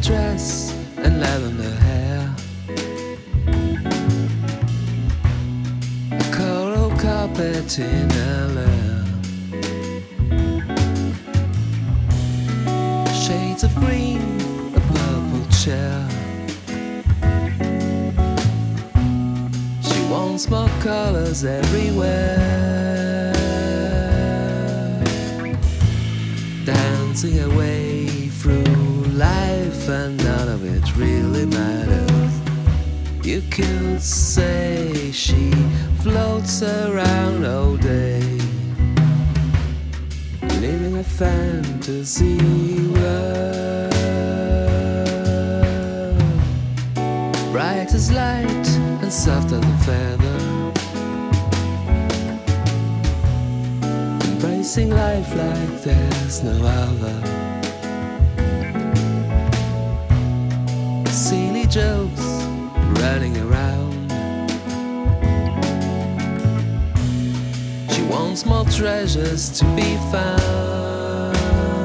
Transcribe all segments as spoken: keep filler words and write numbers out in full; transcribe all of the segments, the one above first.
dress and lavender hair, a coral carpet in her lair, shades of green, a purple chair. She wants more colors everywhere, dancing away through life, and none of it really matters. You could say she floats around all day, living a fantasy world, bright as light and soft as a feather, embracing life like there's no other. Silly jokes running around, she wants more treasures to be found,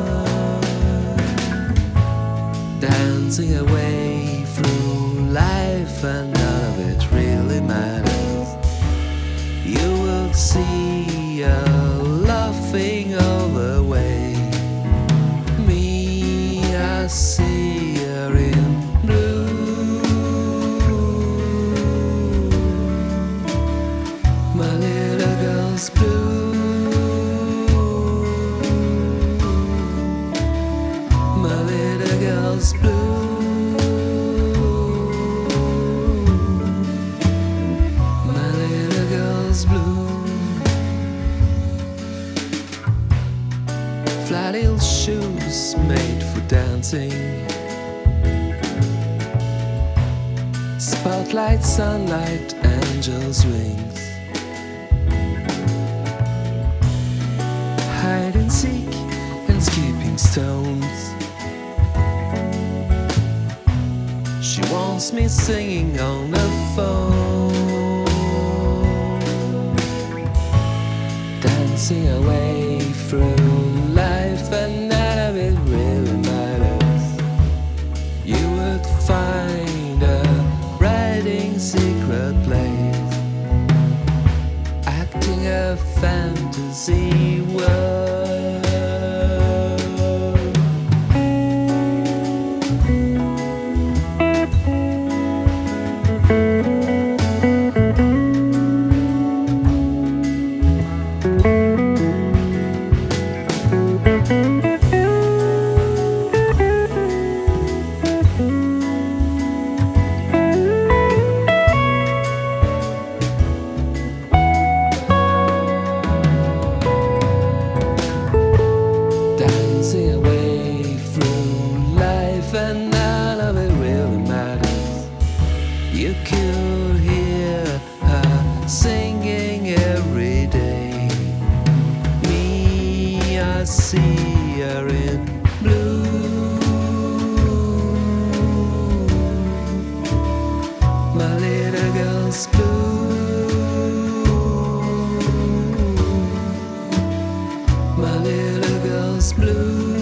dancing away through life, and none of it really matters. You will see her laughing all the way. Me, I see her in blue. My little girl's blue. My little girl's blue. My little girl's blue. Flat heel shoes made for dancing, spotlight, sunlight, angel's wings, hide and seek and skipping stones. She wants me singing on the phone, dancing away through life, and none of it really matters. You would find a writing secret place, acting a fantasy world. Dancing away through life, and none of it really matters. You could hear her singing every day. Me, I see her in blue. My little girl's blue. My little girl's blue.